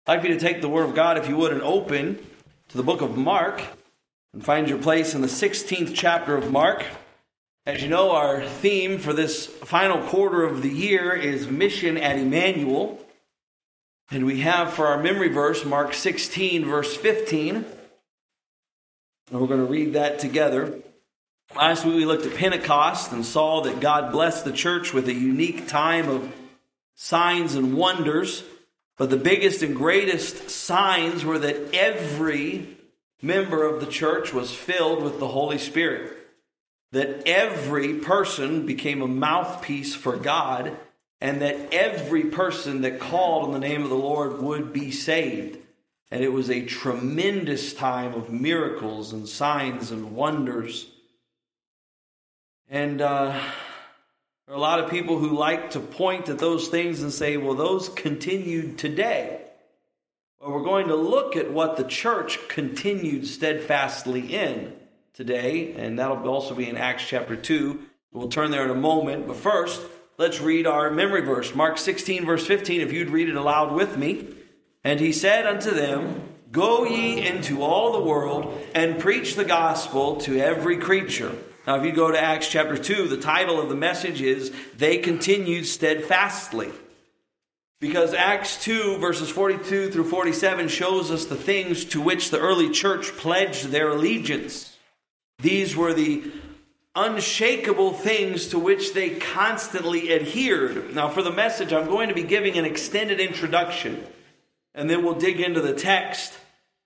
I'd like you to take the Word of God, if you would, and open to the book of Mark and find your place in the 16th chapter of Mark. As you know, our theme for this final quarter of the year is Mission at Emmanuel. And we have for our memory verse, Mark 16, verse 15. And we're going to read that together. Last week we looked at Pentecost and saw that God blessed the church with a unique time of signs and wonders. But the biggest and greatest signs were that every member of the church was filled with the Holy Spirit. That every person became a mouthpiece for God, and that every person that called on the name of the Lord would be saved. And it was a tremendous time of miracles and signs and wonders. And there are a lot of people who like to point at those things and say, well, those continued today. Well, we're going to look at what the church continued steadfastly in today, and that'll also be in Acts chapter 2. We'll turn there in a moment, but first, let's read our memory verse, Mark 16, verse 15, if you'd read it aloud with me. And he said unto them, Go ye into all the world, and preach the gospel to every creature. Now, if you go to Acts chapter 2, the title of the message is, They Continued Steadfastly. Because Acts 2, verses 42 through 47 shows us the things to which the early church pledged their allegiance. These were the unshakable things to which they constantly adhered. Now, for the message, I'm going to be giving an extended introduction, and then we'll dig into the text.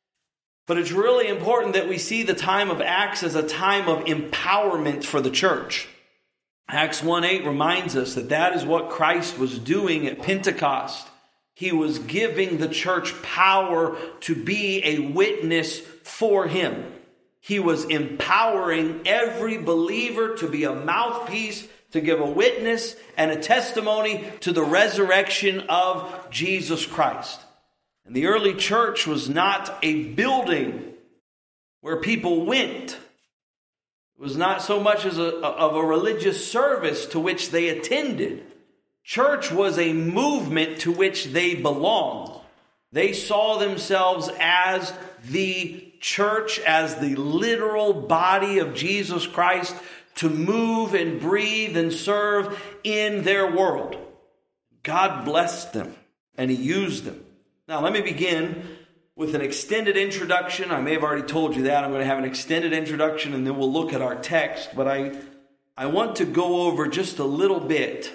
But it's really important that we see the time of Acts as a time of empowerment for the church. Acts 1:8 reminds us that that is what Christ was doing at Pentecost. He was giving the church power to be a witness for him. He was empowering every believer to be a mouthpiece, to give a witness and a testimony to the resurrection of Jesus Christ. And the early church was not a building where people went. It was not so much as of a religious service to which they attended. Church was a movement to which they belonged. They saw themselves as the church, as the literal body of Jesus Christ, to move and breathe and serve in their world. God blessed them and He used them. Now, let me begin with an extended introduction. I may have already told you that. I'm going to have an extended introduction, and then we'll look at our text. But I want to go over just a little bit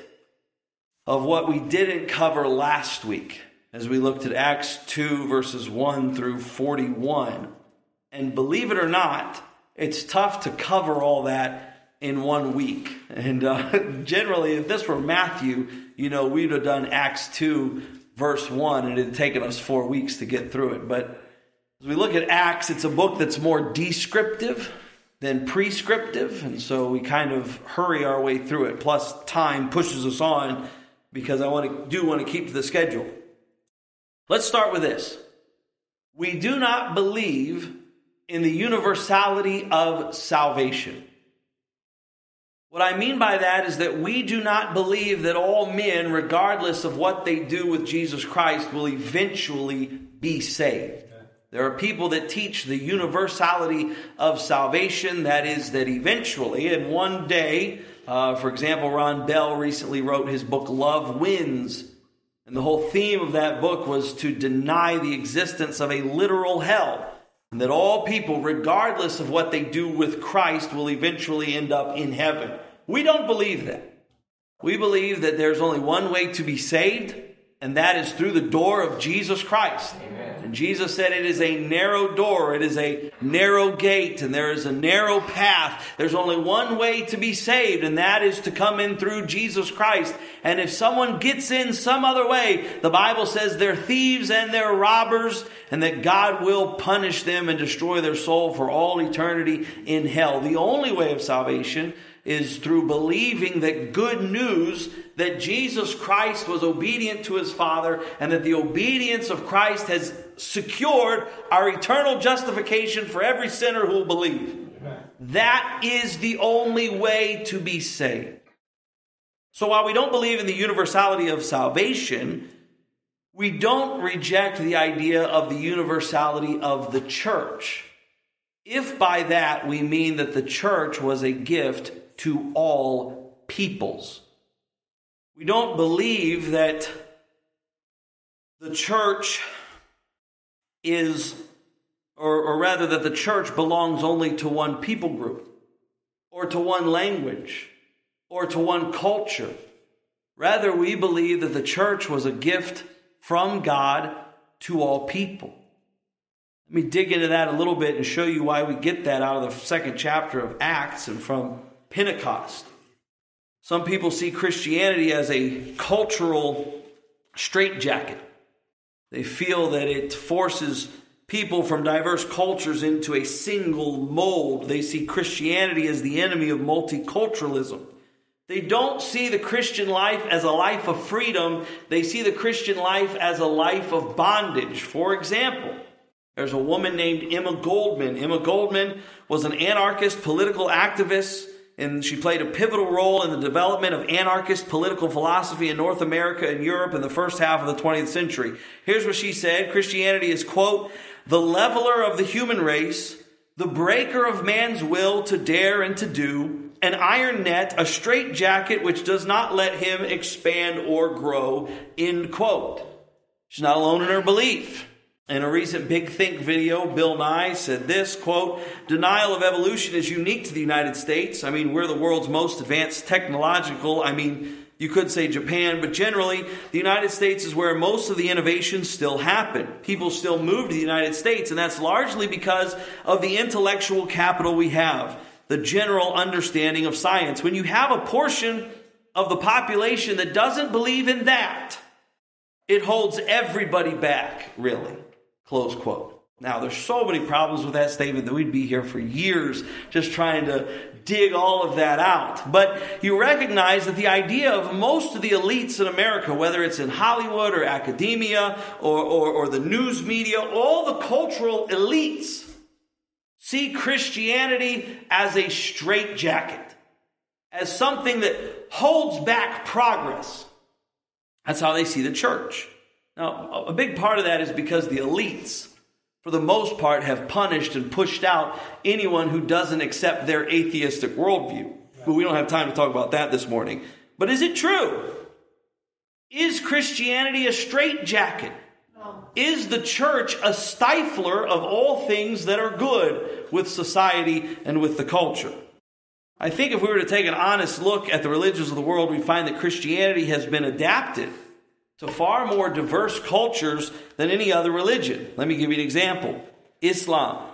of what we didn't cover last week as we looked at Acts 2, verses 1 through 41. And believe it or not, it's tough to cover all that in 1 week. And generally, if this were Matthew, we'd have done Acts 2, verse 1, and it had taken us 4 weeks to get through it. But as we look at Acts, it's a book that's more descriptive than prescriptive, and so we kind of hurry our way through it. Plus, time pushes us on because I want to keep to the schedule. Let's start with this. We do not believe in the universality of salvation. What I mean by that is that we do not believe that all men, regardless of what they do with Jesus Christ, will eventually be saved. There are people that teach the universality of salvation, that is, that eventually, and one day, for example, Ron Bell recently wrote his book, Love Wins. And the whole theme of that book was to deny the existence of a literal hell. And that all people, regardless of what they do with Christ, will eventually end up in heaven. We don't believe that. We believe that there's only one way to be saved, and that is through the door of Jesus Christ. Amen. And Jesus said it is a narrow door, it is a narrow gate, and there is a narrow path. There's only one way to be saved, and that is to come in through Jesus Christ. And if someone gets in some other way, the Bible says they're thieves and they're robbers, and that God will punish them and destroy their soul for all eternity in hell. The only way of salvation is through believing that good news that Jesus Christ was obedient to his Father, and that the obedience of Christ has secured our eternal justification for every sinner who will believe. Amen. That is the only way to be saved. So while we don't believe in the universality of salvation, We don't reject the idea of the universality of the church, if by that we mean that the church was a gift to all peoples. We don't believe that the church is, or rather that the church belongs only to one people group, or to one language, or to one culture. Rather, we believe that the church was a gift from God to all people. Let me dig into that a little bit and show you why we get that out of the second chapter of Acts and from Pentecost. Some people see Christianity as a cultural straitjacket. They feel that it forces people from diverse cultures into a single mold. They see Christianity as the enemy of multiculturalism. They don't see the Christian life as a life of freedom. They see the Christian life as a life of bondage. For example, there's a woman named Emma Goldman. Emma Goldman was an anarchist political activist, and she played a pivotal role in the development of anarchist political philosophy in North America and Europe in the first half of the 20th century. Here's what she said. Christianity is, quote, the leveler of the human race, the breaker of man's will to dare and to do, an iron net, a straitjacket which does not let him expand or grow, end quote. She's not alone in her belief. In a recent Big Think video, Bill Nye said this, quote, denial of evolution is unique to the United States. We're the world's most advanced technological, you could say Japan, but generally, the United States is where most of the innovations still happen. People still move to the United States, and that's largely because of the intellectual capital we have, the general understanding of science. When you have a portion of the population that doesn't believe in that, it holds everybody back, really. Close quote. Now, there's so many problems with that statement that we'd be here for years just trying to dig all of that out. But you recognize that the idea of most of the elites in America, whether it's in Hollywood or academia or the news media, all the cultural elites see Christianity as a straitjacket, as something that holds back progress. That's how they see the church. Now, a big part of that is because the elites, for the most part, have punished and pushed out anyone who doesn't accept their atheistic worldview. But we don't have time to talk about that this morning. But is it true? Is Christianity a straitjacket? No. Is the church a stifler of all things that are good with society and with the culture? I think if we were to take an honest look at the religions of the world, we find that Christianity has been adapted to far more diverse cultures than any other religion. Let me give you an example. Islam.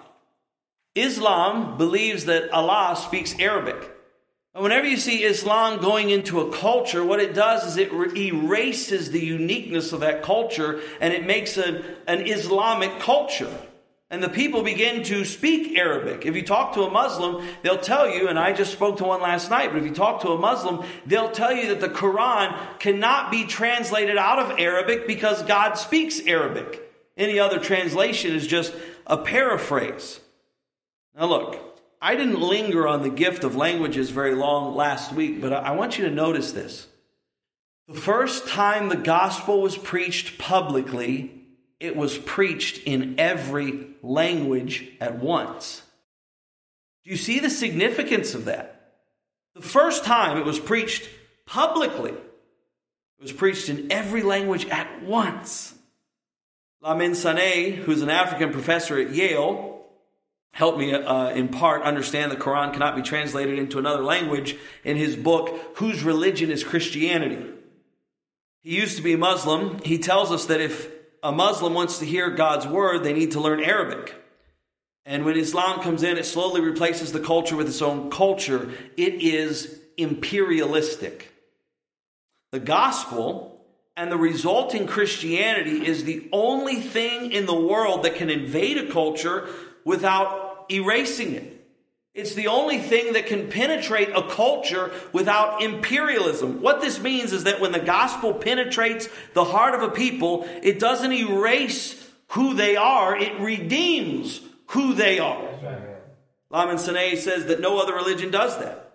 Islam believes that Allah speaks Arabic. And whenever you see Islam going into a culture, what it does is it erases the uniqueness of that culture, and it makes an Islamic culture. And the people begin to speak Arabic. If you talk to a Muslim, they'll tell you, and I just spoke to one last night, but if you talk to a Muslim, they'll tell you that the Quran cannot be translated out of Arabic because God speaks Arabic. Any other translation is just a paraphrase. Now look, I didn't linger on the gift of languages very long last week, but I want you to notice this. The first time the gospel was preached publicly, it was preached in every language at once. Do you see the significance of that? The first time it was preached publicly, it was preached in every language at once. Lamin Sanneh, who's an African professor at Yale, helped me in part understand the Quran cannot be translated into another language in his book, Whose Religion is Christianity? He used to be a Muslim. He tells us that if a Muslim wants to hear God's word, they need to learn Arabic. And when Islam comes in, it slowly replaces the culture with its own culture. It is imperialistic. The gospel and the resulting Christianity is the only thing in the world that can invade a culture without erasing it. It's the only thing that can penetrate a culture without imperialism. What this means is that when the gospel penetrates the heart of a people, it doesn't erase who they are, it redeems who they are. Lamin Sanneh says that no other religion does that.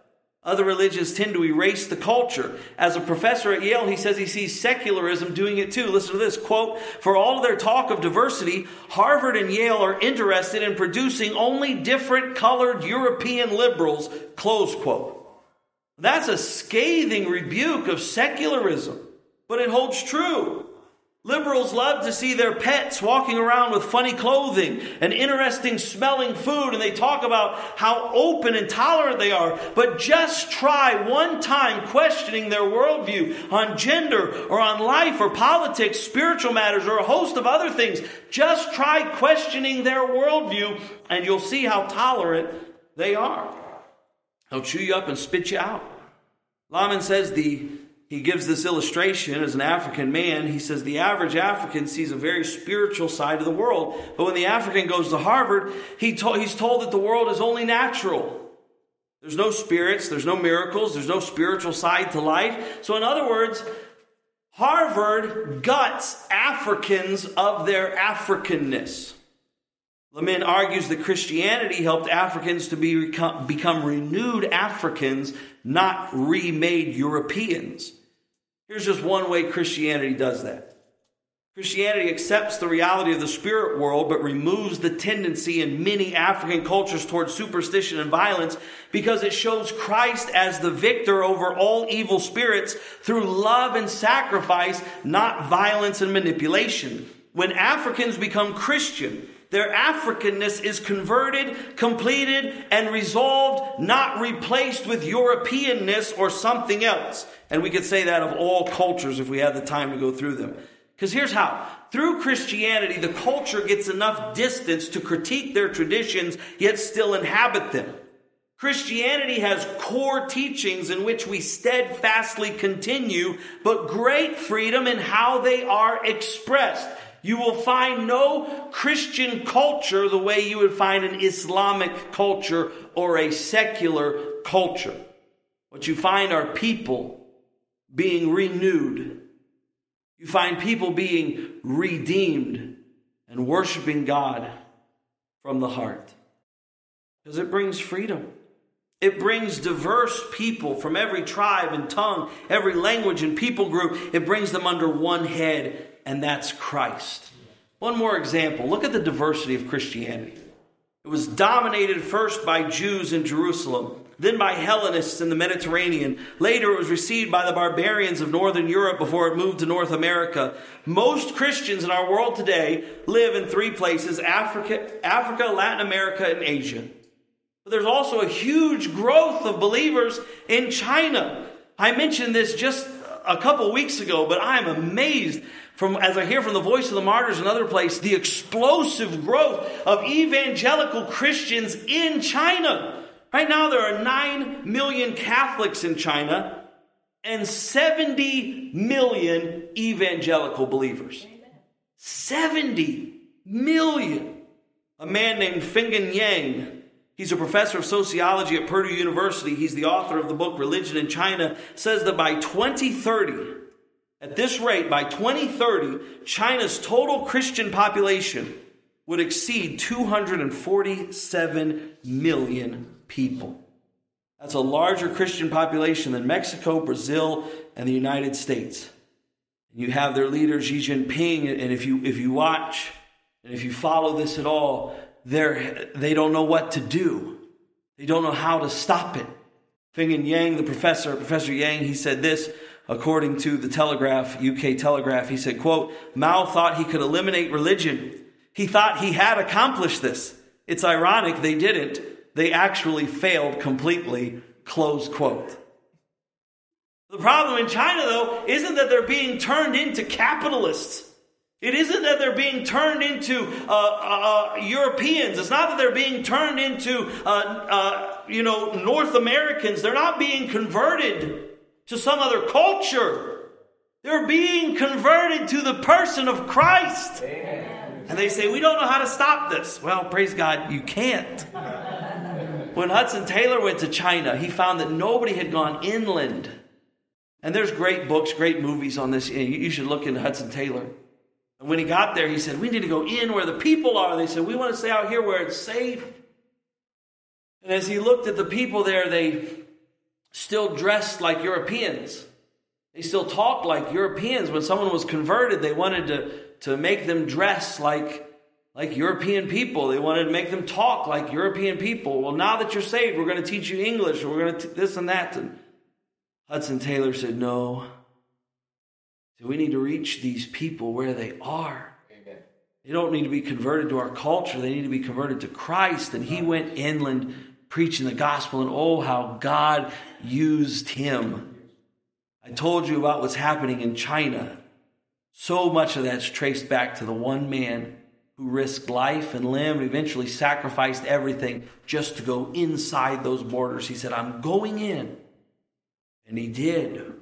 Other religions tend to erase the culture. As a professor at Yale, he says he sees secularism doing it too. Listen to this, quote, "For all of their talk of diversity, Harvard and Yale are interested in producing only different colored European liberals," close quote. That's a scathing rebuke of secularism, but it holds true. Liberals love to see their pets walking around with funny clothing and interesting smelling food, and they talk about how open and tolerant they are. But just try one time questioning their worldview on gender or on life or politics, spiritual matters, or a host of other things. Just try questioning their worldview, and you'll see how tolerant they are. They'll chew you up and spit you out. Lahman says he gives this illustration as an African man. He says the average African sees a very spiritual side of the world. But when the African goes to Harvard, he's told that the world is only natural. There's no spirits, there's no miracles, there's no spiritual side to life. So in other words, Harvard guts Africans of their Africanness. Lahman argues that Christianity helped Africans to become renewed Africans, not remade Europeans. Here's just one way Christianity does that. Christianity accepts the reality of the spirit world, but removes the tendency in many African cultures towards superstition and violence because it shows Christ as the victor over all evil spirits through love and sacrifice, not violence and manipulation. When Africans become Christian, their Africanness is converted, completed, and resolved, not replaced with Europeanness or something else. And we could say that of all cultures if we had the time to go through them. Because here's how. Through Christianity, the culture gets enough distance to critique their traditions, yet still inhabit them. Christianity has core teachings in which we steadfastly continue, but great freedom in how they are expressed. You will find no Christian culture the way you would find an Islamic culture or a secular culture. What you find are people being renewed. You find people being redeemed and worshiping God from the heart. Because it brings freedom. It brings diverse people from every tribe and tongue, every language and people group. It brings them under one head, and that's Christ. One more example. Look at the diversity of Christianity. It was dominated first by Jews in Jerusalem, then by Hellenists in the Mediterranean. Later it was received by the barbarians of Northern Europe before it moved to North America. Most Christians in our world today live in three places: Africa, Latin America, and Asia. But there's also a huge growth of believers in China. I mentioned this just a couple weeks ago, but I'm amazed as I hear from the Voice of the Martyrs and other places, the explosive growth of evangelical Christians in China. Right now there are 9 million Catholics in China and 70 million evangelical believers. 70 million. A man named Fenggen Yang, he's a professor of sociology at Purdue University. He's the author of the book Religion in China, says that by 2030, at this rate, by 2030, China's total Christian population would exceed 247 million people. That's a larger Christian population than Mexico, Brazil, and the United States. You have their leader, Xi Jinping, and if you watch, and if you follow this at all, they don't know what to do. They don't know how to stop it. Fenggen Yang, the Professor Yang, he said this, according to the Telegraph, UK Telegraph. He said, quote, "Mao thought he could eliminate religion. He thought he had accomplished this. It's ironic they didn't. They actually failed completely," close quote. The problem in China, though, isn't that they're being turned into capitalists. It isn't that they're being turned into Europeans. It's not that they're being turned into North Americans. They're not being converted to some other culture. They're being converted to the person of Christ. Amen. And they say, we don't know how to stop this. Well, praise God, you can't. When Hudson Taylor went to China, he found that nobody had gone inland. And there's great books, great movies on this. You should look into Hudson Taylor. And when he got there, he said, we need to go in where the people are. They said, we want to stay out here where it's safe. And as he looked at the people there, they still dressed like Europeans. They still talked like Europeans. When someone was converted, they wanted to make them dress like European people. They wanted to make them talk like European people. Well, now that you're saved, we're going to teach you English, or we're going to this and that. And Hudson Taylor said, no. So we need to reach these people where they are. Amen. They don't need to be converted to our culture. They need to be converted to Christ. And he went inland preaching the gospel, and oh, how God used him. I told you about what's happening in China. So much of that's traced back to the one man who risked life and limb and eventually sacrificed everything just to go inside those borders. He said, I'm going in. And he did.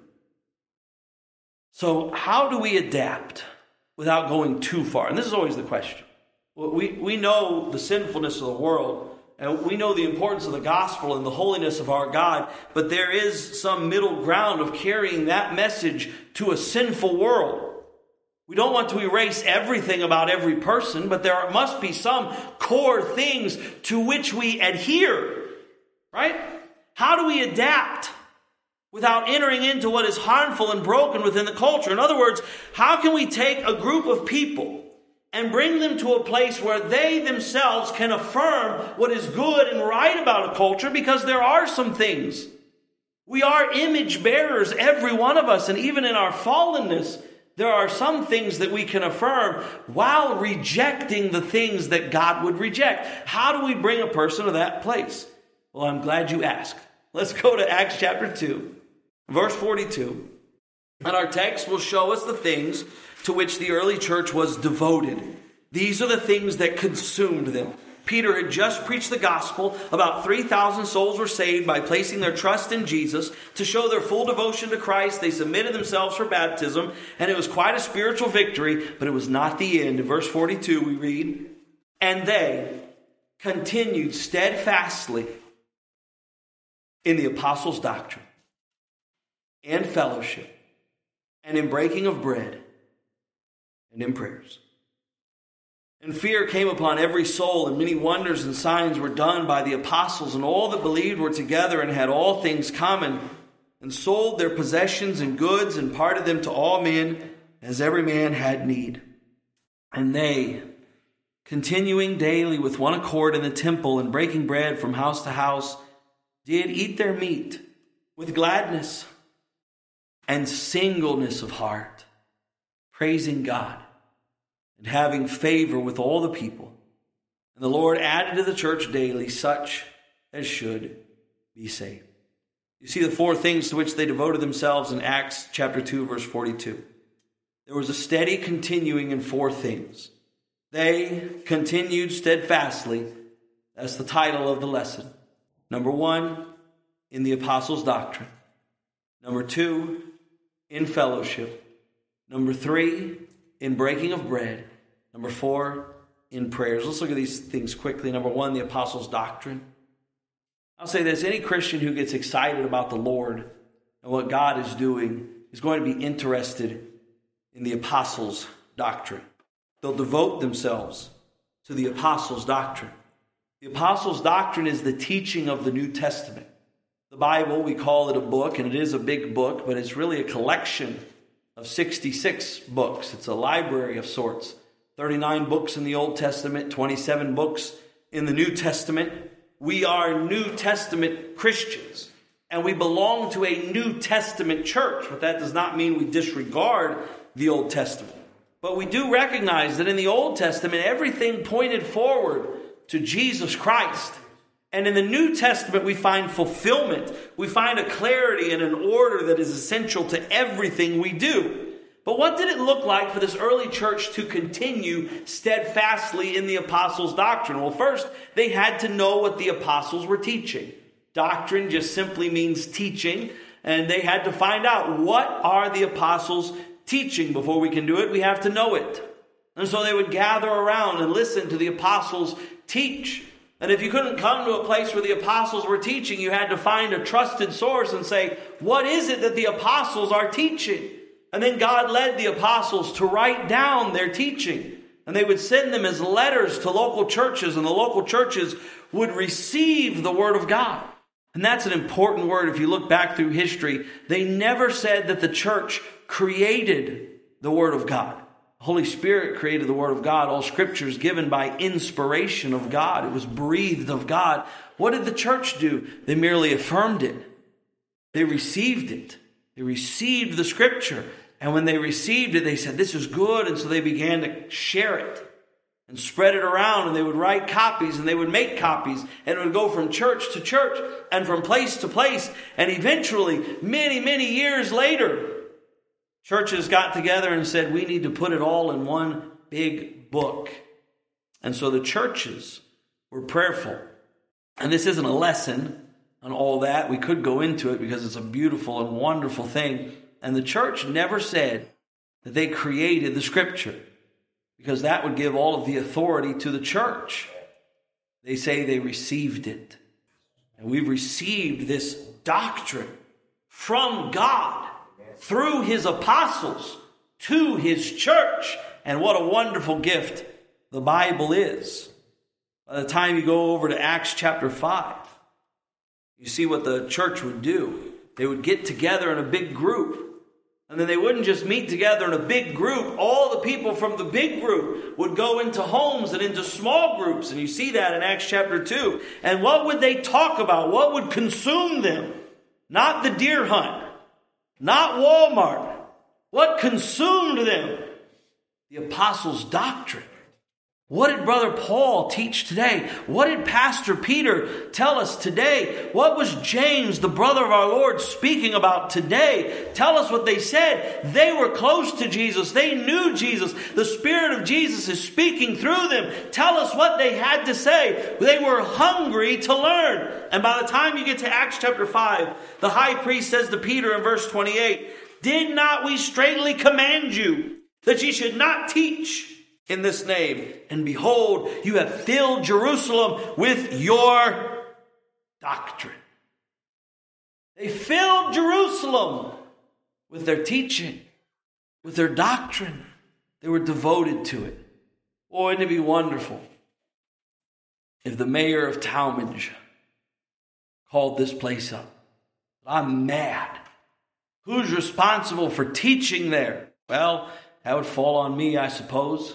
So how do we adapt without going too far? And this is always the question. We know the sinfulness of the world, and we know the importance of the gospel and the holiness of our God, but there is some middle ground of carrying that message to a sinful world. We don't want to erase everything about every person, but there must be some core things to which we adhere, right? How do we adapt without entering into what is harmful and broken within the culture? In other words, how can we take a group of people and bring them to a place where they themselves can affirm what is good and right about a culture? Because there are some things. We are image bearers, every one of us, and even in our fallenness, there are some things that we can affirm while rejecting the things that God would reject. How do we bring a person to that place? Well, I'm glad you asked. Let's go to Acts chapter 2, verse 42. And our text will show us the things to which the early church was devoted. These are the things that consumed them. Peter had just preached the gospel. About 3,000 souls were saved by placing their trust in Jesus. To show their full devotion to Christ, they submitted themselves for baptism, and it was quite a spiritual victory, but it was not the end. In verse 42 we read, and they continued steadfastly in the apostles' doctrine and fellowship, and in breaking of bread, and in prayers. And fear came upon every soul, and many wonders and signs were done by the apostles, and all that believed were together and had all things common, and sold their possessions and goods, and parted them to all men, as every man had need. And they, continuing daily with one accord in the temple, and breaking bread from house to house, did eat their meat with gladness and singleness of heart, praising God and having favor with all the people. And the Lord added to the church daily such as should be saved. You see the four things to which they devoted themselves in Acts chapter 2, verse 42. There was a steady continuing in four things. They continued steadfastly. That's the title of the lesson. Number one, in the apostles' doctrine. Number two, in fellowship. Number three, in breaking of bread. Number four, in prayers. Let's look at these things quickly. Number one, the apostles' doctrine. I'll say this, any Christian who gets excited about the Lord and what God is doing is going to be interested in the apostles' doctrine. They'll devote themselves to the apostles' doctrine. The apostles' doctrine is the teaching of the New Testament. The Bible, we call it a book, and it is a big book, but it's really a collection of 66 books. It's a library of sorts. 39 books in the Old Testament, 27 books in the New Testament. We are New Testament Christians, and we belong to a New Testament church, but that does not mean we disregard the Old Testament. But we do recognize that in the Old Testament, everything pointed forward to Jesus Christ. And in the New Testament, we find fulfillment. We find a clarity and an order that is essential to everything we do. But what did it look like for this early church to continue steadfastly in the apostles' doctrine? Well, first, they had to know what the apostles were teaching. Doctrine just simply means teaching, and they had to find out what are the apostles teaching. Before we can do it, we have to know it. And so they would gather around and listen to the apostles teach. And if you couldn't come to a place where the apostles were teaching, you had to find a trusted source and say, what is it that the apostles are teaching? And then God led the apostles to write down their teaching. And they would send them as letters to local churches, and the local churches would receive the word of God. And that's an important word. If you look back through history, they never said that the church created the Word of God. The Holy Spirit created the Word of God. All Scripture is given by inspiration of God. It was breathed of God. What did the church do? They merely affirmed it. They received it. They received the Scripture. And when they received it, they said, this is good. And so they began to share it and spread it around, and they would write copies, and they would make copies, and it would go from church to church and from place to place. And eventually, many, many years later, churches got together and said, we need to put it all in one big book. And so the churches were prayerful. And this isn't a lesson on all that. We could go into it because it's a beautiful and wonderful thing. And the church never said that they created the Scripture, because that would give all of the authority to the church. They say they received it. And we've received this doctrine from God through His apostles to His church. And what a wonderful gift the Bible is. By the time you go over to Acts chapter 5, you see what the church would do. They would get together in a big group. And then they wouldn't just meet together in a big group. All the people from the big group would go into homes and into small groups. And you see that in Acts chapter 2. And what would they talk about? What would consume them? Not the deer hunt. Not Walmart. What consumed them? The apostles' doctrine. What did Brother Paul teach today? What did Pastor Peter tell us today? What was James, the brother of our Lord, speaking about today? Tell us what they said. They were close to Jesus. They knew Jesus. The Spirit of Jesus is speaking through them. Tell us what they had to say. They were hungry to learn. And by the time you get to Acts chapter 5, the high priest says to Peter in verse 28, did not we straitly command you that ye should not teach in this name? And behold, you have filled Jerusalem with your doctrine. They filled Jerusalem with their teaching, with their doctrine. They were devoted to it. Oh, wouldn't it be wonderful if the mayor of Talmadge called this place up? I'm mad. Who's responsible for teaching there? Well, that would fall on me, I suppose.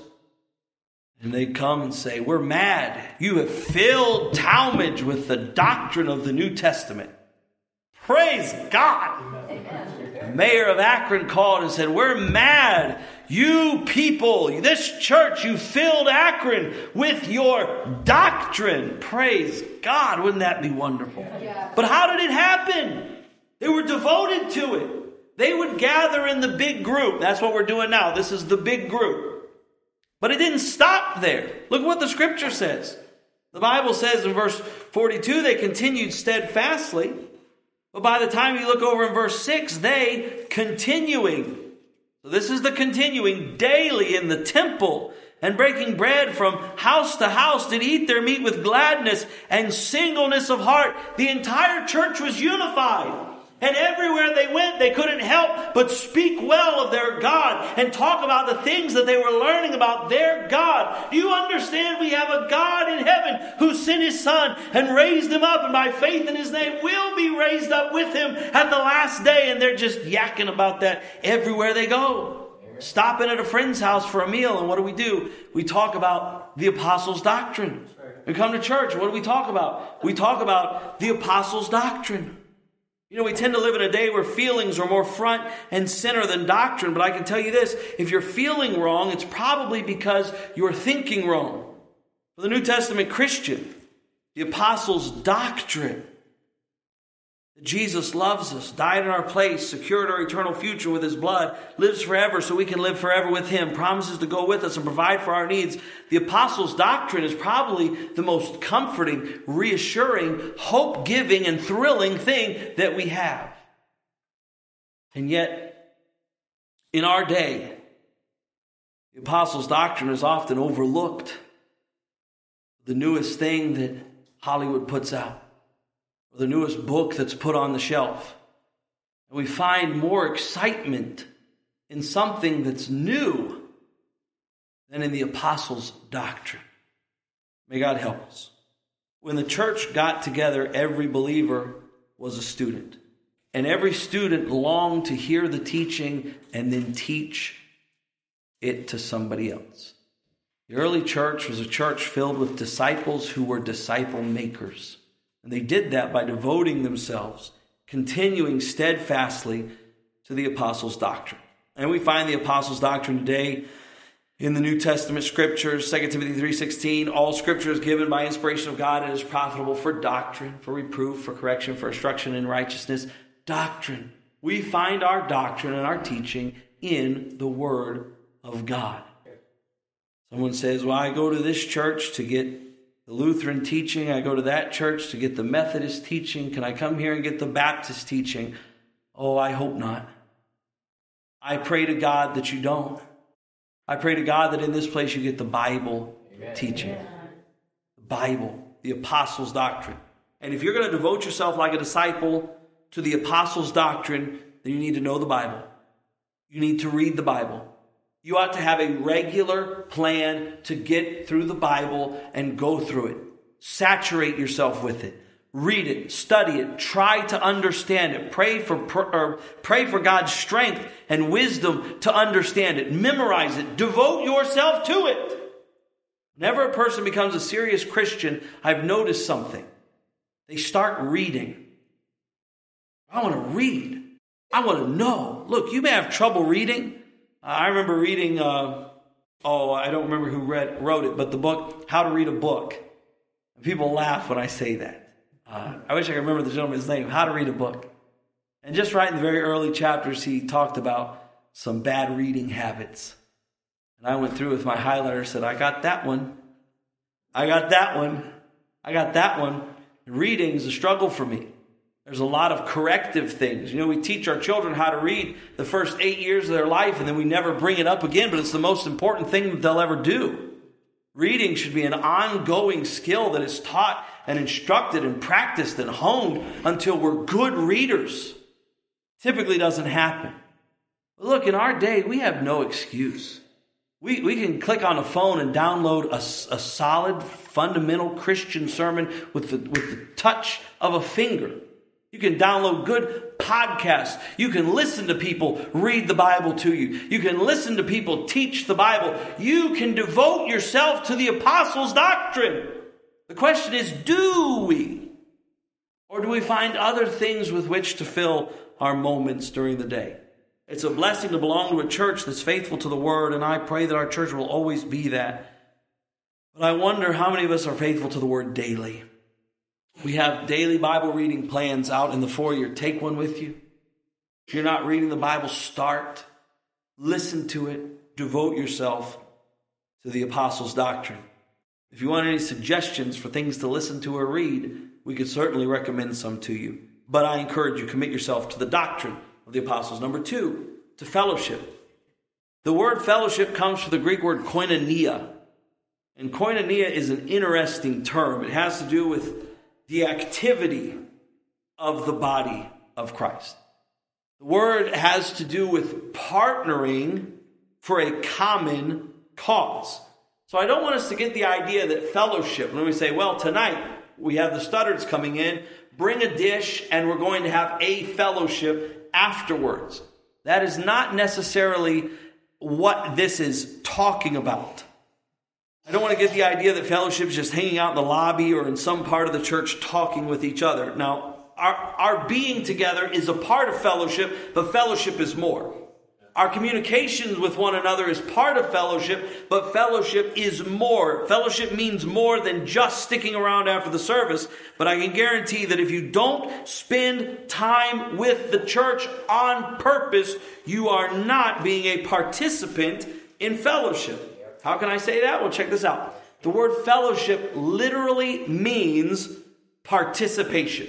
And they'd come and say, we're mad. You have filled Talmadge with the doctrine of the New Testament. Praise God. The mayor of Akron called and said, we're mad. You people, this church, you filled Akron with your doctrine. Praise God. Wouldn't that be wonderful? Yeah. But how did it happen? They were devoted to it. They would gather in the big group. That's what we're doing now. This is the big group. But it didn't stop there. Look what the Scripture says. The Bible says in verse 42, they continued steadfastly. But by the time you look over in verse 6, they continuing. So this is the continuing daily in the temple and breaking bread from house to house did eat their meat with gladness and singleness of heart. The entire church was unified. And everywhere they went, they couldn't help but speak well of their God and talk about the things that they were learning about their God. Do you understand? We have a God in heaven who sent His Son and raised Him up, and by faith in His name will be raised up with Him at the last day. And they're just yakking about that everywhere they go. Stopping at a friend's house for a meal, and what do? We talk about the apostles' doctrine. We come to church, what do we talk about? We talk about the apostles' doctrine. You know, we tend to live in a day where feelings are more front and center than doctrine. But I can tell you this, if you're feeling wrong, it's probably because you're thinking wrong. For the New Testament Christian, the apostles' doctrine, that Jesus loves us, died in our place, secured our eternal future with His blood, lives forever so we can live forever with Him, promises to go with us and provide for our needs. The apostles' doctrine is probably the most comforting, reassuring, hope-giving, and thrilling thing that we have. And yet, in our day, the apostles' doctrine is often overlooked. The newest thing that Hollywood puts out, the newest book that's put on the shelf. And we find more excitement in something that's new than in the apostles' doctrine. May God help us. When the church got together, every believer was a student. And every student longed to hear the teaching and then teach it to somebody else. The early church was a church filled with disciples who were disciple makers. And they did that by devoting themselves, continuing steadfastly to the apostles' doctrine. And we find the apostles' doctrine today in the New Testament scriptures. 2 Timothy 3:16, all scripture is given by inspiration of God and is profitable for doctrine, for reproof, for correction, for instruction in righteousness. Doctrine. We find our doctrine and our teaching in the Word of God. Someone says, well, I go to this church to get the Lutheran teaching. I go to that church to get the Methodist teaching. Can I come here and get the Baptist teaching? Oh, I hope not. I pray to God that you don't. I pray to God that in this place you get the Bible teaching. The Bible, the apostles' doctrine. And if you're going to devote yourself like a disciple to the apostles' doctrine, then you need to know the Bible. You need to read the Bible. You ought to have a regular plan to get through the Bible and go through it. Saturate yourself with it. Read it, study it, try to understand it. Pray for God's strength and wisdom to understand it. Memorize it. Devote yourself to it. Whenever a person becomes a serious Christian, I've noticed something. They start reading. I want to read. I want to know. Look, you may have trouble reading. I remember reading, I don't remember who wrote it, but the book, How to Read a Book. And people laugh when I say that. I wish I could remember the gentleman's name, How to Read a Book. And just right in the very early chapters, he talked about some bad reading habits. And I went through with my highlighter and said, I got that one. I got that one. I got that one. Reading is a struggle for me. There's a lot of corrective things. You know, we teach our children how to read the first 8 years of their life, and then we never bring it up again, but it's the most important thing that they'll ever do. Reading should be an ongoing skill that is taught and instructed and practiced and honed until we're good readers. Typically doesn't happen. But look, in our day, we have no excuse. We can click on a phone and download a solid, fundamental Christian sermon with the touch of a finger. You can download good podcasts. You can listen to people read the Bible to you. You can listen to people teach the Bible. You can devote yourself to the apostles' doctrine. The question is, do we? Or do we find other things with which to fill our moments during the day? It's a blessing to belong to a church that's faithful to the Word, and I pray that our church will always be that. But I wonder how many of us are faithful to the Word daily. We have daily Bible reading plans out in the foyer. Take one with you. If you're not reading the Bible, start. Listen to it. Devote yourself to the apostles' doctrine. If you want any suggestions for things to listen to or read, we could certainly recommend some to you. But I encourage you, commit yourself to the doctrine of the apostles. Number 2, to fellowship. The word fellowship comes from the Greek word koinonia. And koinonia is an interesting term. It has to do with the activity of the body of Christ. The word has to do with partnering for a common cause. So I don't want us to get the idea that fellowship, when we say, well, tonight we have the Studdards coming in, bring a dish and we're going to have a fellowship afterwards. That is not necessarily what this is talking about. I don't want to get the idea that fellowship is just hanging out in the lobby or in some part of the church talking with each other. Now, our being together is a part of fellowship, but fellowship is more. Our communications with one another is part of fellowship, but fellowship is more. Fellowship means more than just sticking around after the service, but I can guarantee that if you don't spend time with the church on purpose, you are not being a participant in fellowship. How can I say that? Well, check this out. The word fellowship literally means participation.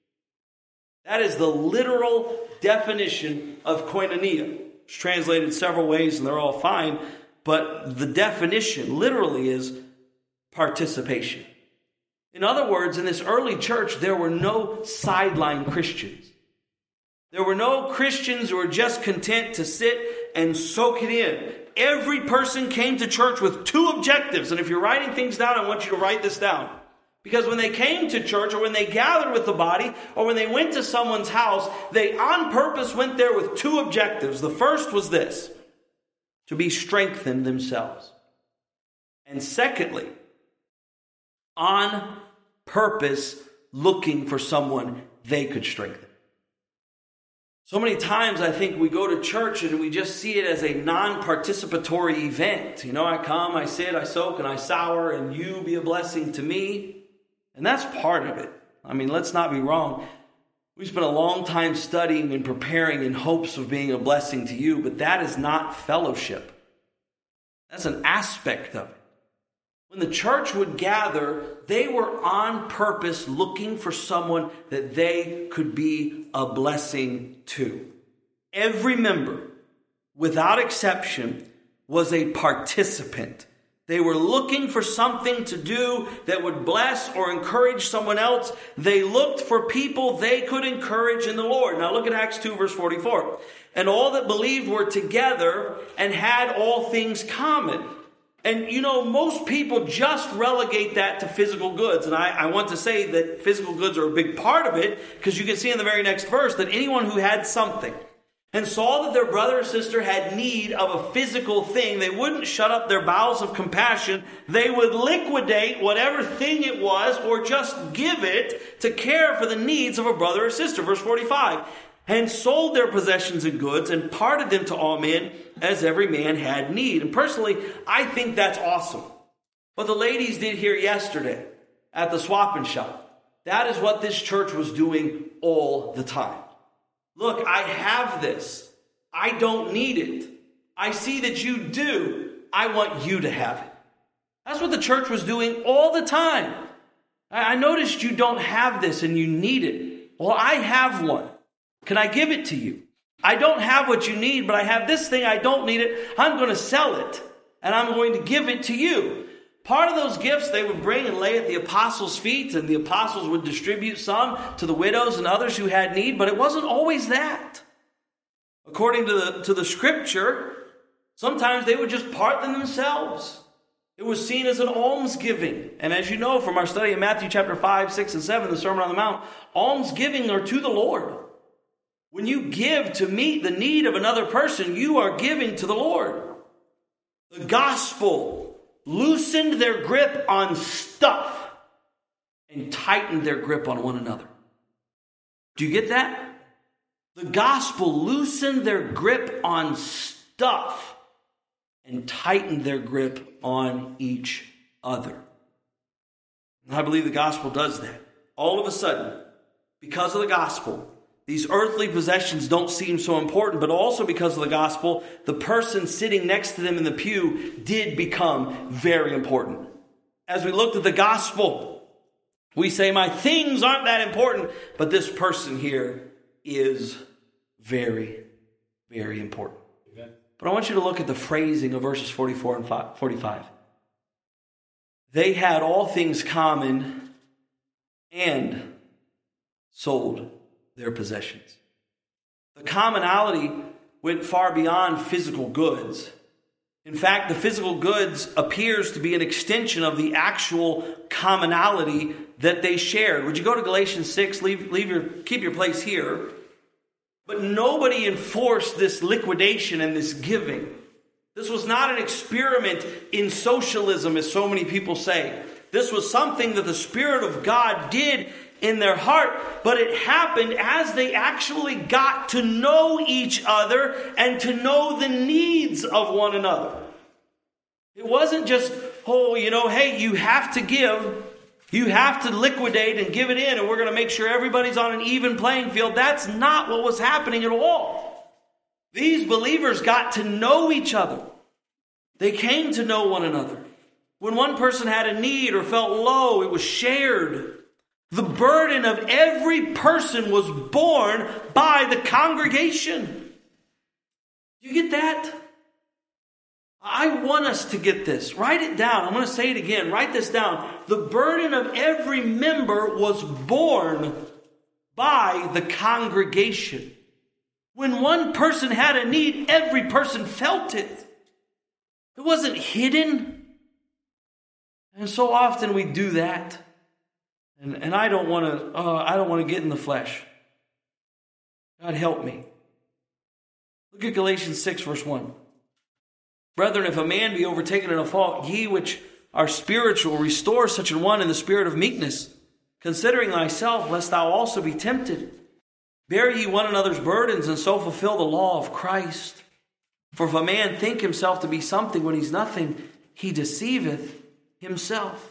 That is the literal definition of koinonia. It's translated several ways and they're all fine, but the definition literally is participation. In other words, in this early church, there were no sideline Christians. There were no Christians who were just content to sit and soak it in. Every person came to church with 2 objectives. And if you're writing things down, I want you to write this down. Because when they came to church, or when they gathered with the body, or when they went to someone's house, they on purpose went there with two objectives. The first was this: to be strengthened themselves. And secondly, on purpose looking for someone they could strengthen. So many times I think we go to church and we just see it as a non-participatory event. I come, I sit, I soak, and I sour, and you be a blessing to me. And that's part of it. Let's not be wrong. We spent a long time studying and preparing in hopes of being a blessing to you, but that is not fellowship. That's an aspect of it. When the church would gather, they were on purpose looking for someone that they could be a blessing to. Every member, without exception, was a participant. They were looking for something to do that would bless or encourage someone else. They looked for people they could encourage in the Lord. Now look at Acts 2 verse 44. And all that believed were together and had all things common. And most people just relegate that to physical goods. And I want to say that physical goods are a big part of it, because you can see in the very next verse that anyone who had something and saw that their brother or sister had need of a physical thing, they wouldn't shut up their bowels of compassion. They would liquidate whatever thing it was, or just give it to care for the needs of a brother or sister. Verse 45. And sold their possessions and goods and parted them to all men as every man had need. And personally, I think that's awesome. What the ladies did here yesterday at the swap and shop, that is what this church was doing all the time. Look, I have this. I don't need it. I see that you do. I want you to have it. That's what the church was doing all the time. I noticed you don't have this and you need it. Well, I have one. Can I give it to you? I don't have what you need, but I have this thing. I don't need it. I'm going to sell it, and I'm going to give it to you. Part of those gifts they would bring and lay at the apostles' feet, and the apostles would distribute some to the widows and others who had need, but it wasn't always that. According to the scripture, sometimes they would just part them themselves. It was seen as an almsgiving. And as you know from our study in Matthew chapter 5, 6, and 7, the Sermon on the Mount, almsgiving are to the Lord. When you give to meet the need of another person, you are giving to the Lord. The gospel loosened their grip on stuff and tightened their grip on one another. Do you get that? The gospel loosened their grip on stuff and tightened their grip on each other. And I believe the gospel does that. All of a sudden, because of the gospel, these earthly possessions don't seem so important, but also because of the gospel, the person sitting next to them in the pew did become very important. As we looked at the gospel, we say, my things aren't that important, but this person here is very, very important. Amen. But I want you to look at the phrasing of verses 44 and 45. They had all things common and sold their possessions. The commonality went far beyond physical goods. In fact, the physical goods appears to be an extension of the actual commonality that they shared. Would you go to Galatians 6? Keep your place here. But nobody enforced this liquidation and this giving. This was not an experiment in socialism, as so many people say. This was something that the Spirit of God did in their heart, but it happened as they actually got to know each other and to know the needs of one another. It wasn't just, hey, you have to give, you have to liquidate and give it in, and we're going to make sure everybody's on an even playing field. That's not what was happening at all. These believers got to know each other. They came to know one another. When one person had a need or felt low, it was shared. The burden of every person was borne by the congregation. You get that? I want us to get this. Write it down. I'm going to say it again. Write this down. The burden of every member was borne by the congregation. When one person had a need, every person felt it. It wasn't hidden. And so often we do that. And I don't want to get in the flesh. God help me. Look at Galatians 6, verse 1. Brethren, if a man be overtaken in a fault, ye which are spiritual, restore such an one in the spirit of meekness, considering thyself, lest thou also be tempted. Bear ye one another's burdens, and so fulfill the law of Christ. For if a man think himself to be something when he's nothing, he deceiveth himself.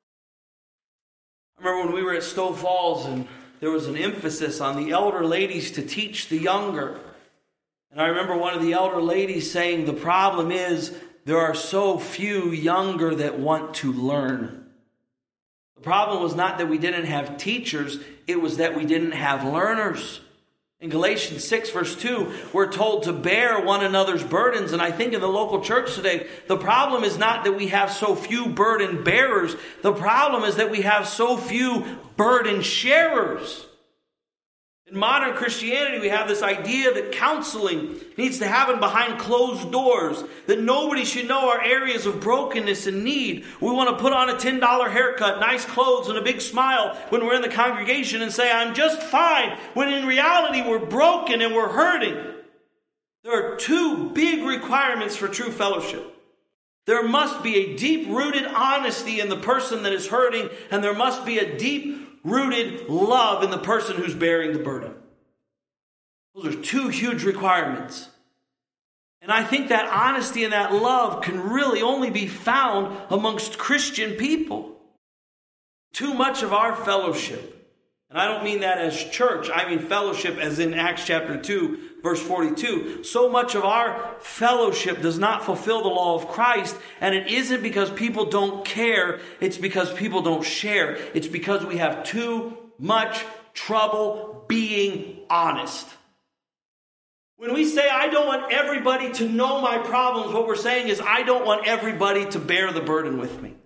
I remember when we were at Stowe Falls, and there was an emphasis on the elder ladies to teach the younger. And I remember one of the elder ladies saying, the problem is there are so few younger that want to learn. The problem was not that we didn't have teachers, it was that we didn't have learners. In Galatians 6, verse 2, we're told to bear one another's burdens. And I think in the local church today, the problem is not that we have so few burden bearers. The problem is that we have so few burden sharers. In modern Christianity, we have this idea that counseling needs to happen behind closed doors, that nobody should know our areas of brokenness and need. We want to put on a $10 haircut, nice clothes, and a big smile when we're in the congregation and say, I'm just fine, when in reality we're broken and we're hurting. There are two big requirements for true fellowship. There must be a deep-rooted honesty in the person that is hurting, and there must be a deep-rooted love in the person who's bearing the burden. Those are two huge requirements. And I think that honesty and that love can really only be found amongst Christian people. Too much of our fellowship, and I don't mean that as church, I mean fellowship as in Acts chapter 2, verse 42. So much of our fellowship does not fulfill the law of Christ, and it isn't because people don't care, it's because people don't share. It's because we have too much trouble being honest. When we say, I don't want everybody to know my problems, what we're saying is, I don't want everybody to bear the burden with me.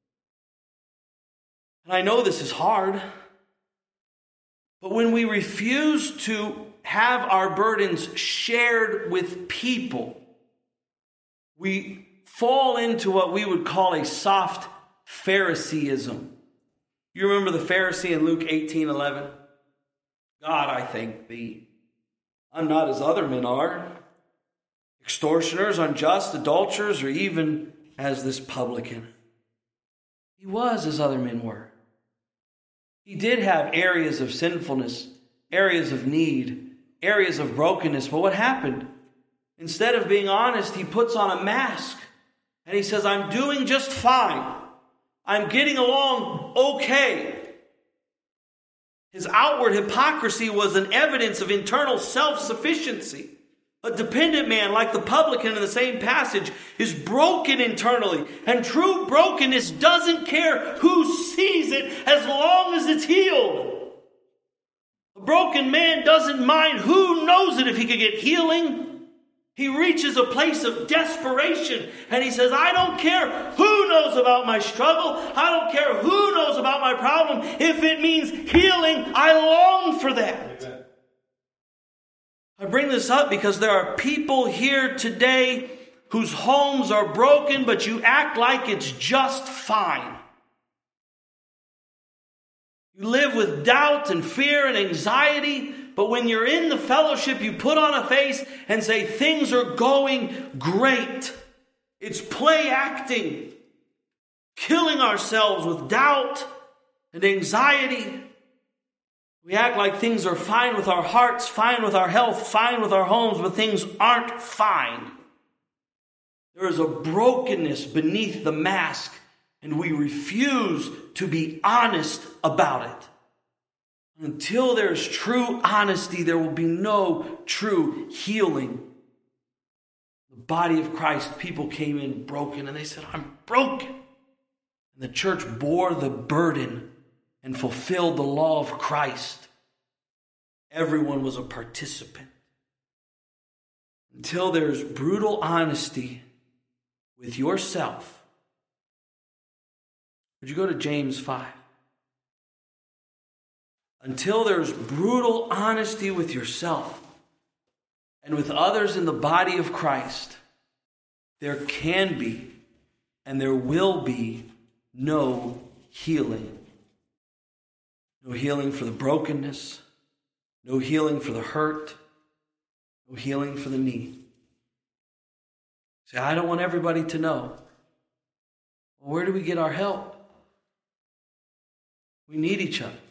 And I know this is hard, but when we refuse to have our burdens shared with people, we fall into what we would call a soft Phariseeism. You remember the Pharisee in Luke 18:11? God, I thank thee, I'm not as other men are, extortioners, unjust, adulterers, or even as this publican. He was as other men were. He did have areas of sinfulness, areas of need, areas of brokenness. But what happened? Instead of being honest, he puts on a mask. And he says, I'm doing just fine. I'm getting along okay. His outward hypocrisy was an evidence of internal self-sufficiency. A dependent man, like the publican in the same passage, is broken internally. And true brokenness doesn't care who sees it as long as it's healed. A broken man doesn't mind who knows it if he could get healing. He reaches a place of desperation and he says, I don't care who knows about my struggle. I don't care who knows about my problem. If it means healing, I long for that. Amen. I bring this up because there are people here today whose homes are broken, but you act like it's just fine. You live with doubt and fear and anxiety, but when you're in the fellowship, you put on a face and say, things are going great. It's play acting, killing ourselves with doubt and anxiety. We act like things are fine with our hearts, fine with our health, fine with our homes, but things aren't fine. There is a brokenness beneath the mask, and we refuse to be honest about it. Until there's true honesty, there will be no true healing. The body of Christ, people came in broken, and they said, I'm broken. And the church bore the burden and fulfilled the law of Christ. Everyone was a participant. Until there's brutal honesty with yourself. Would you go to James 5? Until there's brutal honesty with yourself and with others in the body of Christ, there can be and there will be no healing. no healing for the brokenness, no healing for the hurt, no healing for the need. Say, I don't want everybody to know. Well, where do we get our help? We need each other.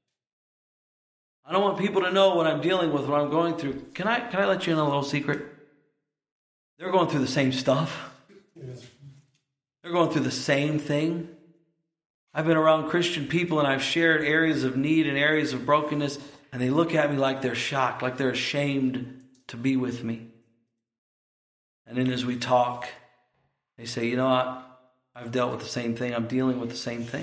I don't want people to know what I'm dealing with, what I'm going through. Can I let you in a little secret? They're going through the same stuff. They're going through the same thing. I've been around Christian people and I've shared areas of need and areas of brokenness, and they look at me like they're shocked, like they're ashamed to be with me. And then as we talk, they say, you know, I've dealt with the same thing. I'm dealing with the same thing.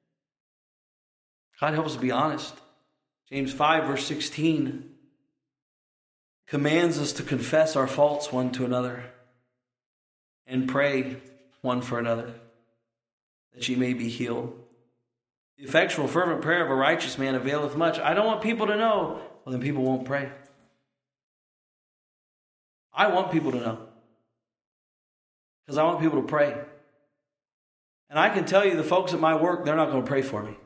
God helps us be honest. James 5 verse 16 commands us to confess our faults one to another and pray one for another, that ye may be healed. The effectual fervent prayer of a righteous man availeth much. I don't want people to know. Well, then people won't pray. I want people to know, because I want people to pray. And I can tell you, the folks at my work, they're not going to pray for me.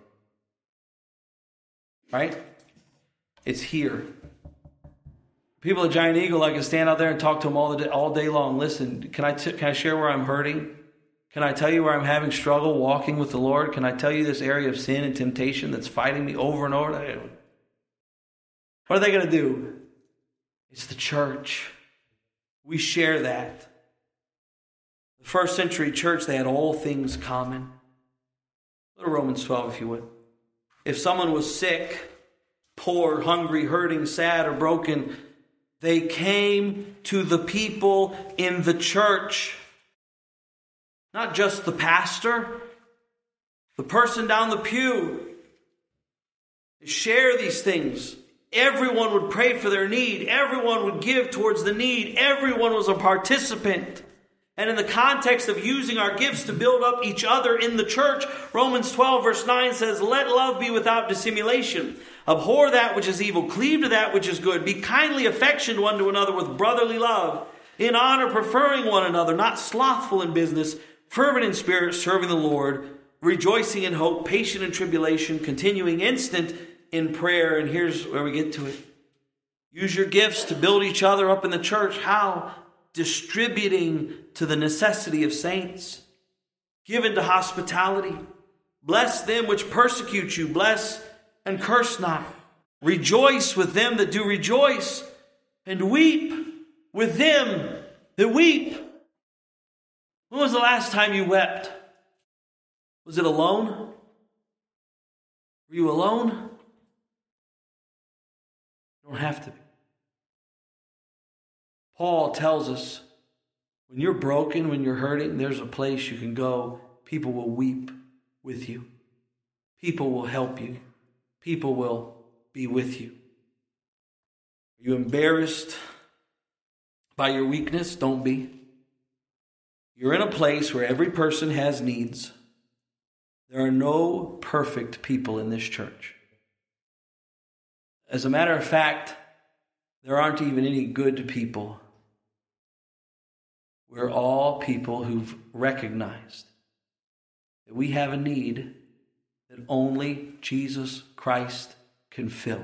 Right? It's here. People at Giant Eagle, I can stand out there and talk to them all day long. Listen, can I share where I'm hurting? Can I tell you where I'm having struggle walking with the Lord? Can I tell you this area of sin and temptation that's fighting me over and over? What are they going to do? It's the church. We share that. The first century church, they had all things common. Go to Romans 12 if you would. If someone was sick, poor, hungry, hurting, sad, or broken, they came to the people in the church. Not just the pastor, the person down the pew. They share these things. Everyone would pray for their need. Everyone would give towards the need. Everyone was a participant. And in the context of using our gifts to build up each other in the church, Romans 12 verse 9 says, let love be without dissimulation. Abhor that which is evil. Cleave to that which is good. Be kindly affectioned one to another with brotherly love. In honor, preferring one another, not slothful in business, fervent in spirit, serving the Lord, rejoicing in hope, patient in tribulation, continuing instant in prayer. And here's where we get to it. Use your gifts to build each other up in the church. How? Distributing to the necessity of saints. Given to hospitality. Bless them which persecute you. Bless and curse not. Rejoice with them that do rejoice. And weep with them that weep. When was the last time you wept? Was it alone? Were you alone? You don't have to be. Paul tells us, when you're broken, when you're hurting, there's a place you can go. People will weep with you. People will help you. People will be with you. Are you embarrassed by your weakness? Don't be. You're in a place where every person has needs. There are no perfect people in this church. As a matter of fact, there aren't even any good people. We're all people who've recognized that we have a need that only Jesus Christ can fill.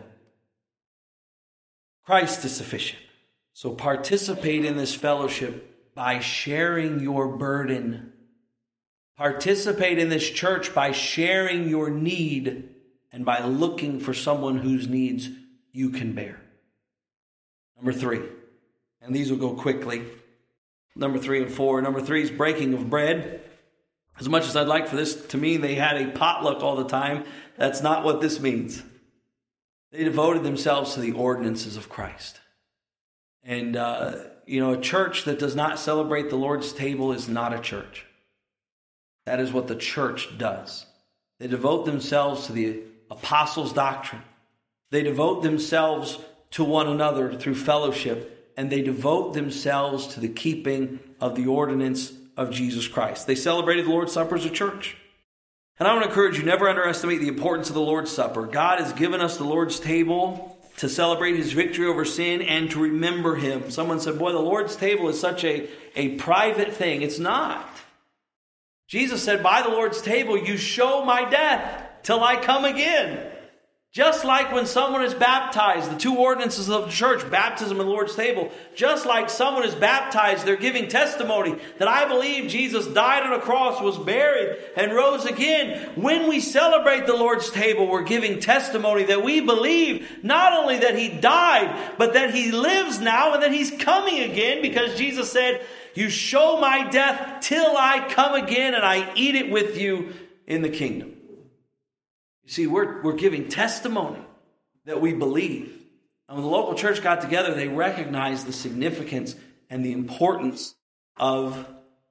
Christ is sufficient. So participate in this fellowship by sharing your burden. Participate in this church by sharing your need and by looking for someone whose needs you can bear. Number 3, and these will go quickly. Number 3 and 4. Number 3 is breaking of bread. As much as I'd like for this to mean they had a potluck all the time, that's not what this means. They devoted themselves to the ordinances of Christ. And, a church that does not celebrate the Lord's table is not a church. That is what the church does. They devote themselves to the apostles' doctrine. They devote themselves to one another through fellowship. And they devote themselves to the keeping of the ordinance of Jesus Christ. They celebrated the Lord's Supper as a church. And I want to encourage you, never underestimate the importance of the Lord's Supper. God has given us the Lord's table to celebrate his victory over sin and to remember him. Someone said, boy, the Lord's table is such a private thing. It's not. Jesus said, by the Lord's table, you show my death till I come again. Just like when someone is baptized, the two ordinances of the church, baptism and the Lord's table, just like someone is baptized, they're giving testimony that I believe Jesus died on a cross, was buried, and rose again. When we celebrate the Lord's table, we're giving testimony that we believe not only that He died, but that He lives now and that He's coming again, because Jesus said, you show my death till I come again and I eat it with you in the kingdom. You see, we're giving testimony that we believe. And when the local church got together, they recognized the significance and the importance of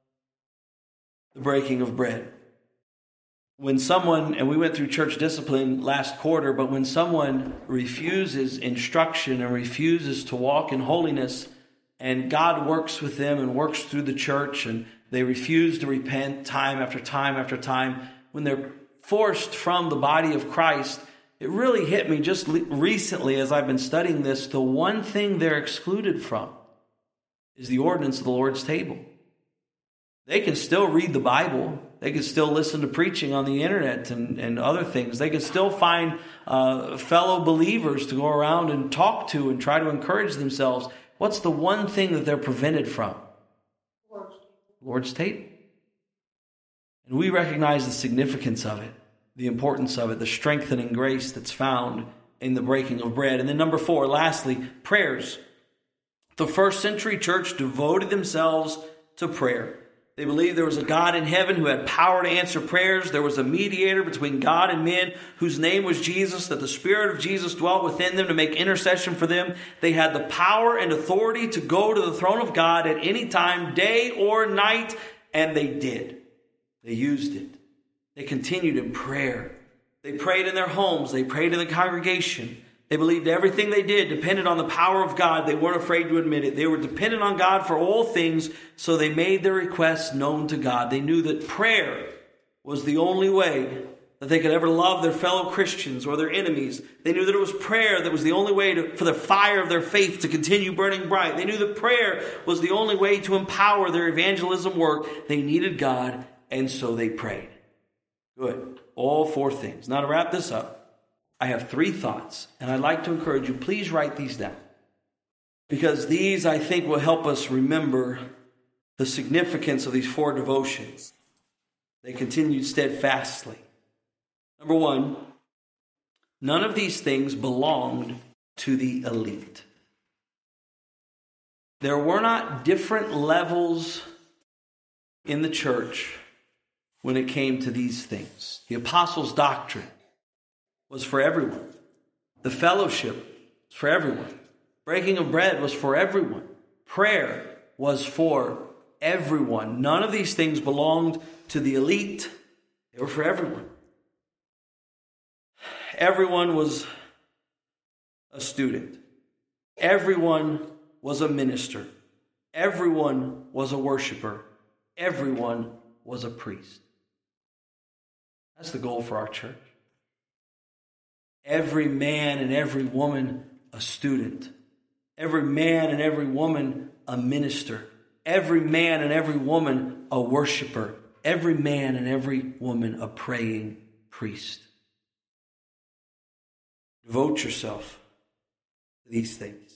the breaking of bread. When someone, and we went through church discipline last quarter, but when someone refuses instruction and refuses to walk in holiness, and God works with them and works through the church, and they refuse to repent time after time after time, when they're forced from the body of Christ, it really hit me just recently as I've been studying this. The one thing they're excluded from is the ordinance of the Lord's table. They can still read the Bible. They can still listen to preaching on the internet and other things. They can still find fellow believers to go around and talk to and try to encourage themselves. What's the one thing that they're prevented from? Lord's table. And we recognize the significance of it, the importance of it, the strengthening grace that's found in the breaking of bread. And then number 4, lastly, prayers. The first century church devoted themselves to prayer. They believed there was a God in heaven who had power to answer prayers. There was a mediator between God and men whose name was Jesus, that the Spirit of Jesus dwelt within them to make intercession for them. They had the power and authority to go to the throne of God at any time, day or night, and they did. They used it. They continued in prayer. They prayed in their homes. They prayed in the congregation. They believed everything they did depended on the power of God. They weren't afraid to admit it. They were dependent on God for all things, so they made their requests known to God. They knew that prayer was the only way that they could ever love their fellow Christians or their enemies. They knew that it was prayer that was the only way for the fire of their faith to continue burning bright. They knew that prayer was the only way to empower their evangelism work. They needed God, and so they prayed. Good. All 4 things. Now to wrap this up, I have 3 thoughts, and I'd like to encourage you, please write these down. Because these, I think, will help us remember the significance of these 4 devotions. They continued steadfastly. Number 1, none of these things belonged to the elite. There were not different levels in the church when it came to these things. The apostles' doctrine was for everyone. The fellowship was for everyone. Breaking of bread was for everyone. Prayer was for everyone. None of these things belonged to the elite. They were for everyone. Everyone was a student. Everyone was a minister. Everyone was a worshiper. Everyone was a priest. That's the goal for our church. Every man and every woman a student. Every man and every woman a minister. Every man and every woman a worshiper. Every man and every woman a praying priest. Devote yourself to these things.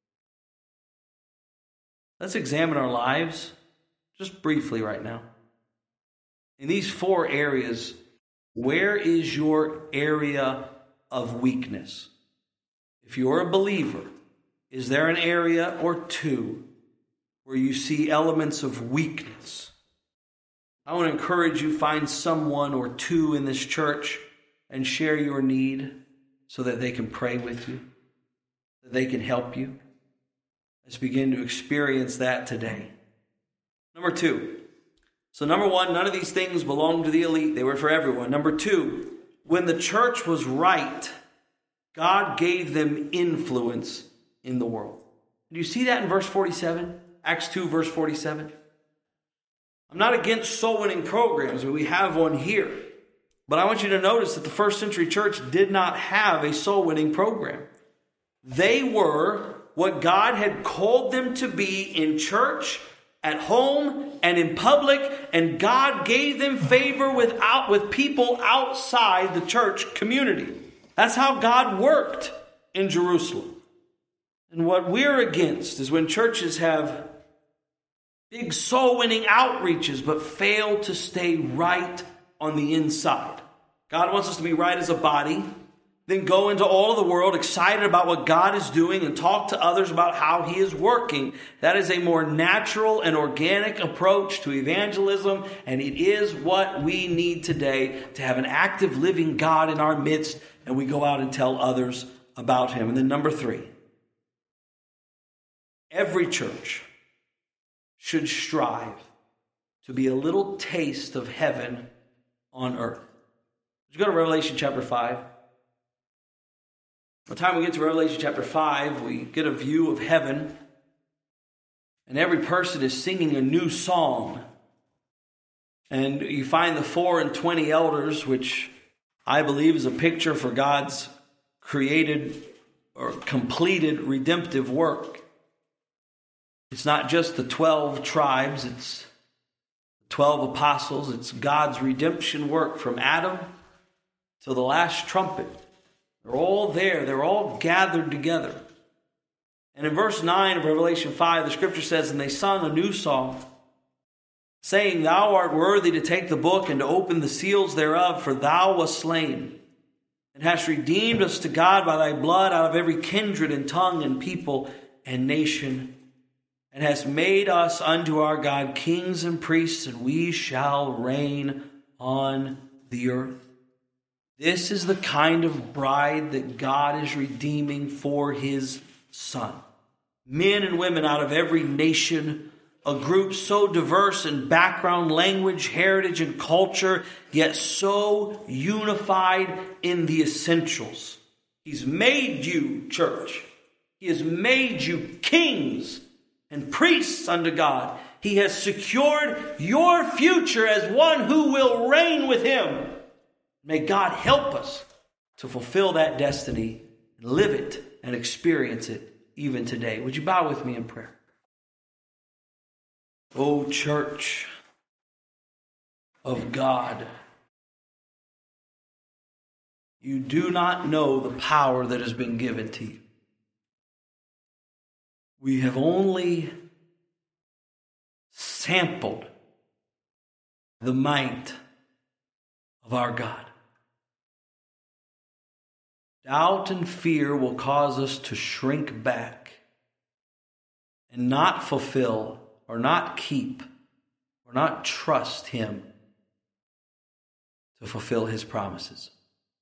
Let's examine our lives just briefly right now. In these 4 areas, where is your area of weakness? If you're a believer, is there an area or 2 where you see elements of weakness? I want to encourage you, find someone or 2 in this church and share your need so that they can pray with you, that they can help you. Let's begin to experience that today. Number 2. So number 1, none of these things belong to the elite. They were for everyone. Number 2, when the church was right, God gave them influence in the world. Do you see that in verse 47? Acts 2, verse 47. I'm not against soul winning programs, but we have one here. But I want you to notice that the first century church did not have a soul winning program. They were what God had called them to be in church, at home, and in public, and God gave them favor with people outside the church community. That's how God worked in Jerusalem. And what we're against is when churches have big soul-winning outreaches but fail to stay right on the inside. God wants us to be right as a body, then go into all of the world excited about what God is doing and talk to others about how He is working. That is a more natural and organic approach to evangelism, and it is what we need today to have an active, living God in our midst, and we go out and tell others about Him. And then number 3, every church should strive to be a little taste of heaven on earth. Let's go to Revelation chapter 5. By the time we get to Revelation chapter 5, we get a view of heaven, and every person is singing a new song. And you find the 4 and 20 elders, which I believe is a picture for God's created or completed redemptive work. It's not just the 12 tribes, it's 12 apostles. It's God's redemption work from Adam to the last trumpet. They're all there. They're all gathered together. And in verse 9 of Revelation 5, the scripture says, "And they sung a new song, saying, Thou art worthy to take the book and to open the seals thereof, for thou wast slain, and hast redeemed us to God by thy blood out of every kindred and tongue and people and nation, and hast made us unto our God kings and priests, and we shall reign on the earth." This is the kind of bride that God is redeeming for His Son. Men and women out of every nation, a group so diverse in background, language, heritage, and culture, yet so unified in the essentials. He's made you, church. He has made you kings and priests unto God. He has secured your future as one who will reign with Him. May God help us to fulfill that destiny, and live it and experience it even today. Would you bow with me in prayer? O church of God, you do not know the power that has been given to you. We have only sampled the might of our God. Doubt and fear will cause us to shrink back and not fulfill or not keep or not trust Him to fulfill His promises.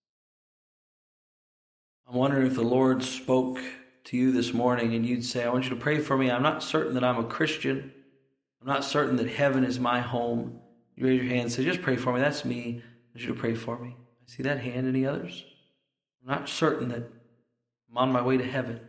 I'm wondering if the Lord spoke to you this morning and you'd say, I want you to pray for me. I'm not certain that I'm a Christian. I'm not certain that heaven is my home. You raise your hand and say, just pray for me. That's me. I want you to pray for me. I see that hand. Any others? I'm not certain that I'm on my way to heaven.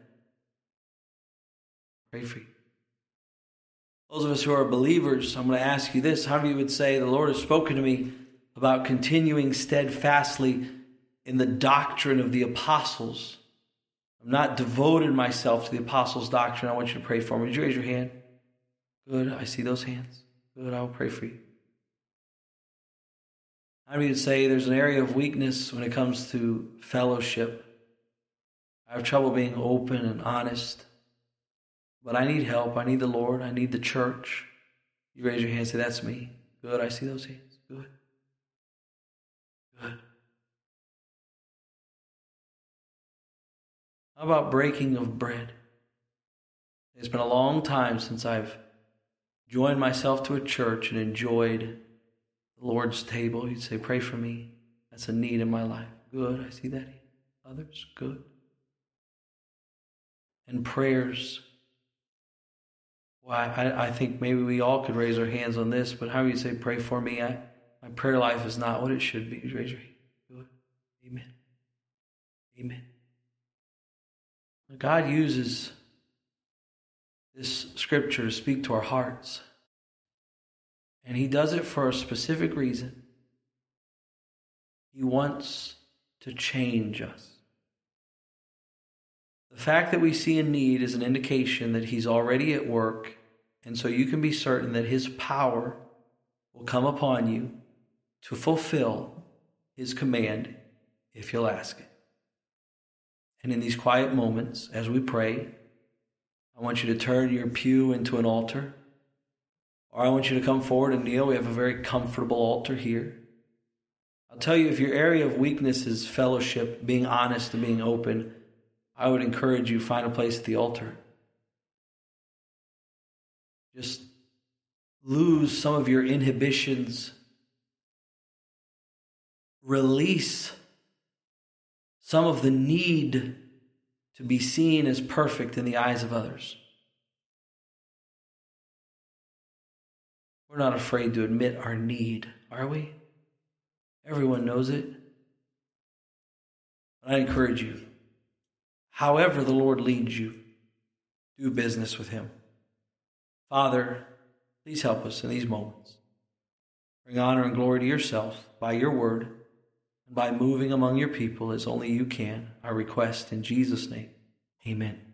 Pray for you. Those of us who are believers, I'm going to ask you this. How many of you would say, the Lord has spoken to me about continuing steadfastly in the doctrine of the apostles? I'm not devoted myself to the apostles' doctrine. I want you to pray for me. Would you raise your hand? Good. I see those hands. Good. I will pray for you. How many would say there's an area of weakness when it comes to fellowship? I have trouble being open and honest. But I need help. I need the Lord. I need the church. You raise your hand and say, that's me. Good. I see those hands. Good. Good. How about breaking of bread? It's been a long time since I've joined myself to a church and enjoyed the Lord's table. You'd say, pray for me. That's a need in my life. Good. I see that. Others. Good. And prayers. Well, I think maybe we all could raise our hands on this, but how do you say, pray for me? My prayer life is not what it should be. Raise your hand. Good. Amen. Amen. God uses this scripture to speak to our hearts. And He does it for a specific reason. He wants to change us. The fact that we see a need is an indication that He's already at work, and so you can be certain that His power will come upon you to fulfill His command if you'll ask it. And in these quiet moments, as we pray, I want you to turn your pew into an altar. Or I want you to come forward and kneel. We have a very comfortable altar here. I'll tell you, if your area of weakness is fellowship, being honest and being open, I would encourage you, find a place at the altar. Just lose some of your inhibitions. Release some of the need to be seen as perfect in the eyes of others. We're not afraid to admit our need, are we? Everyone knows it. I encourage you, however the Lord leads you, do business with him. Father, please help us in these moments. Bring honor and glory to yourself by your word and by moving among your people as only you can. Our request in Jesus' name. Amen.